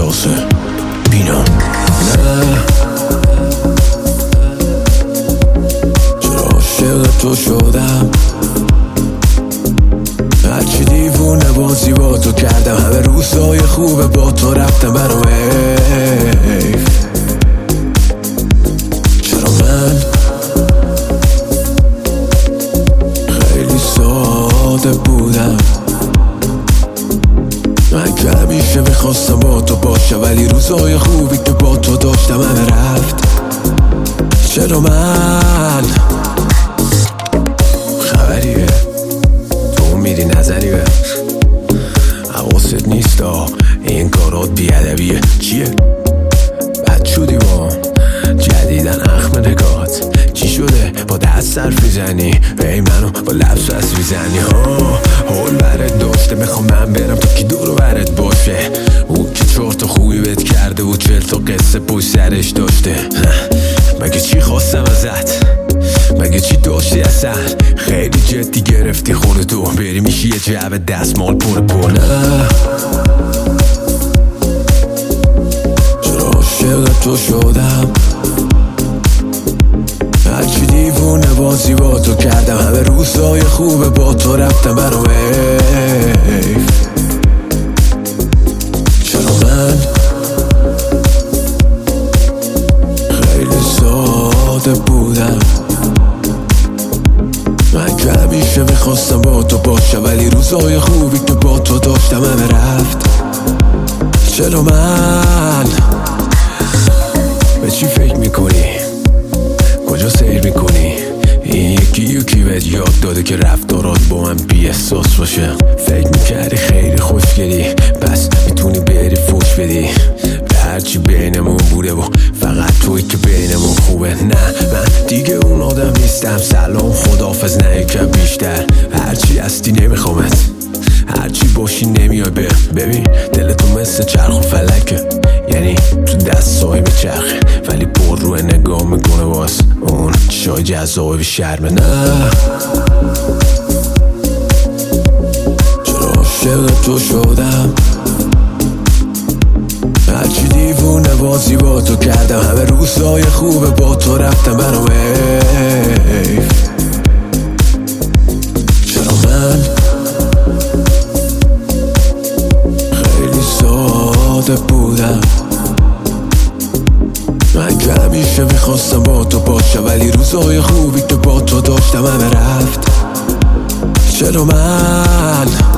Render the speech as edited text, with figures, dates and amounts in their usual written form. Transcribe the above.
احساسه بینا. نه چرا عاشق تو شدم، هرچی دیوونه بازی با تو کردم، همه روزای خوبه با تو رفتم برام حیف. چرا من خیلی ساده بودم، من که همیشه میخواستم با تو باشم، ولی روزای خوبی که با تو داشتم همه رفت. چرا من خبریه تو میری نزنی به حواست نیست این کارات بیادبیه. چیه بد شدی با جدیدن اخم نگات، چی شده با دست صرف میزنی ای منو با لبس بس میزنی. حول برت داشته میخوام من برم تا کی دور و برت باشه، او که 4 تا خوبی بهت کرده و 40 تا قصه پشت سرش داشته. مگه چی خواستم ازت، مگه چی داشتی اصلا، خیلی جدی گرفتی خودتو، بری میشی یه جعبه دستمال پر. نه چرا عاشق تو شدم، هرچی دیوونه بازی با تو کردم، همه روزای خوبه با تو رفتم برام حیف. چرا من خیلی ساده بودم، من که همیشه میخواستم با تو باشم، ولی روزای خوبی که با تو داشتم همه رفت. چرا من به چی فکر میکنی، کجا سیر میکنی، این یکی بهت یاد داده که رفتارات با من بی احساس باشه. فکر میکردی خیلی خوشگلی پس میتونی بری فوش بدی به هرچی بینمون بوده و فقط توی که بینمون خوبه. نه من دیگه اون آدم نیستم، سلام خداحافظ نه یکم بیشتر، هرچی هستی نمیخوامت، هرچی باشی نمیای ببین دلتو مثل چرخ و فلکه، یعنی تو دستای میچرخه ولی پر روی نگاه میکنه باز اون چای جذابه بی شرمه. نه چرا عاشق تو شدم، هرچی دیوونه بازی با تو کردم، همه روزای خوبه با تو رفتم برام حیف. چرا من خیلی ساده بودم، من که همیشه میخواستم با تو باشم، ولی روزای خوبی که با تو داشتم همه رفت. چرا من